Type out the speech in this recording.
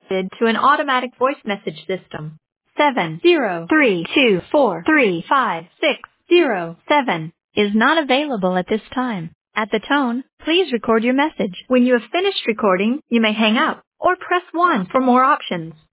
to an automatic voice message system. 70324356607 is not available at this time. At the tone, please record your message. When you have finished recording, you may hang up or press 1 for more options.